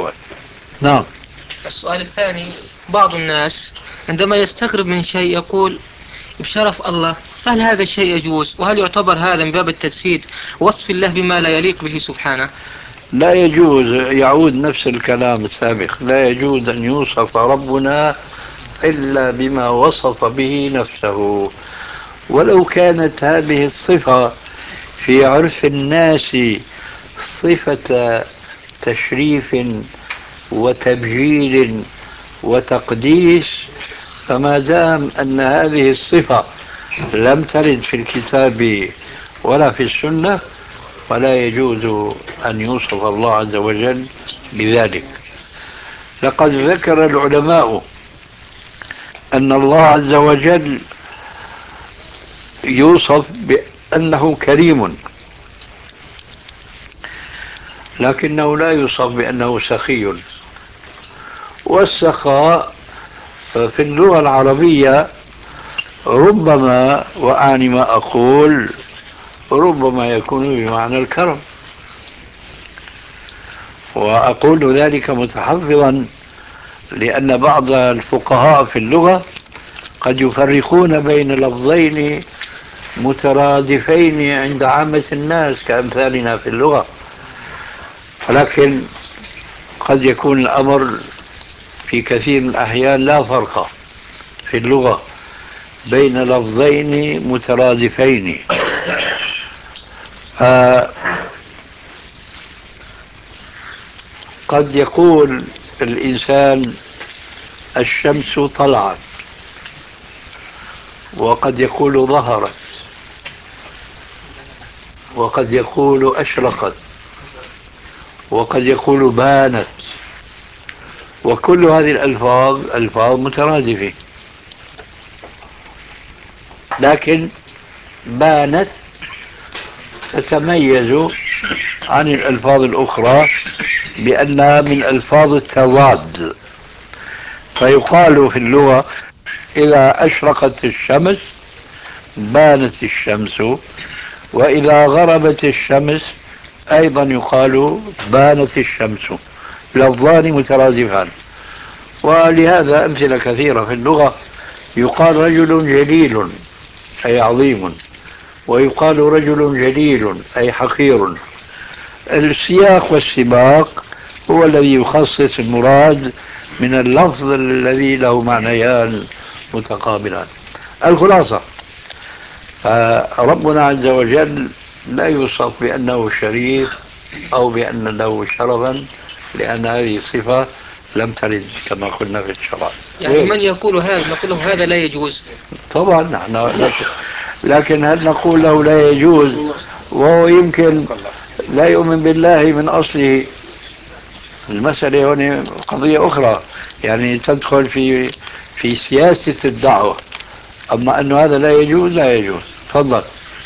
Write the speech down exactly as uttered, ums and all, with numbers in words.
الأول. نعم. السؤال الثاني: بعض الناس عندما يستغرب من شيء يقول بشرف الله، فهل هذا الشيء يجوز؟ وهل يعتبر هذا من باب التجسيد وصف الله بما لا يليق به سبحانه؟ لا يجوز، يعود نفس الكلام السابق، لا يجوز أن يوصف ربنا إلا بما وصف به نفسه. ولو كانت هذه الصفة في عرف الناس صفة تشريف وتبجيل وتقديس، فما دام أن هذه الصفة لم ترد في الكتاب ولا في السنة، فلا يجوز أن يوصف الله عز وجل بذلك. لقد ذكر العلماء أن الله عز وجل يوصف بأنه كريم، لكنه لا يوصف بأنه سخي. والسخاء في اللغة العربية ربما، وأعني ما أقول، ربما يكون بمعنى الكرم. وأقول ذلك متحفظا لأن بعض الفقهاء في اللغة قد يفرقون بين لفظين مترادفين عند عامة الناس كأمثالنا في اللغة، ولكن قد يكون الأمر في كثير من الأحيان لا فرق في اللغة بين لفظين مترادفين. قد يقول الإنسان الشمس طلعت، وقد يقول ظهرت، وقد يقول أشرقت، وقد يقول بانت، وكل هذه الألفاظ ألفاظ مترادفة. لكن بانت تتميز عن الألفاظ الأخرى بأنها من ألفاظ التضاد. فيقال في اللغة إذا أشرقت الشمس بانت الشمس، وإذا غربت الشمس أيضا يقال بانت الشمس، لفظان مترادفان. ولهذا أمثلة كثيرة في اللغة. يقال رجل جليل أي عظيم، ويقال رجل جليل أي حقير. السياق والسباق هو الذي يخصص المراد من اللفظ الذي له معنيان متقابلان. الخلاصة، فربنا عز وجل لا يوصف بأنه شريف أو بأن له شرفا، لأن هذه صفة لم ترد كما قلنا في الشرع. يعني من يقول هذا نقول له هذا لا يجوز؟ طبعا نحن، لكن هل نقول له لا يجوز وهو يمكن لا يؤمن بالله من أصله؟ المسألة هنا قضية أخرى، يعني تدخل في في سياسة الدعوة. أما أنه هذا لا يجوز، لا يجوز. تفضل.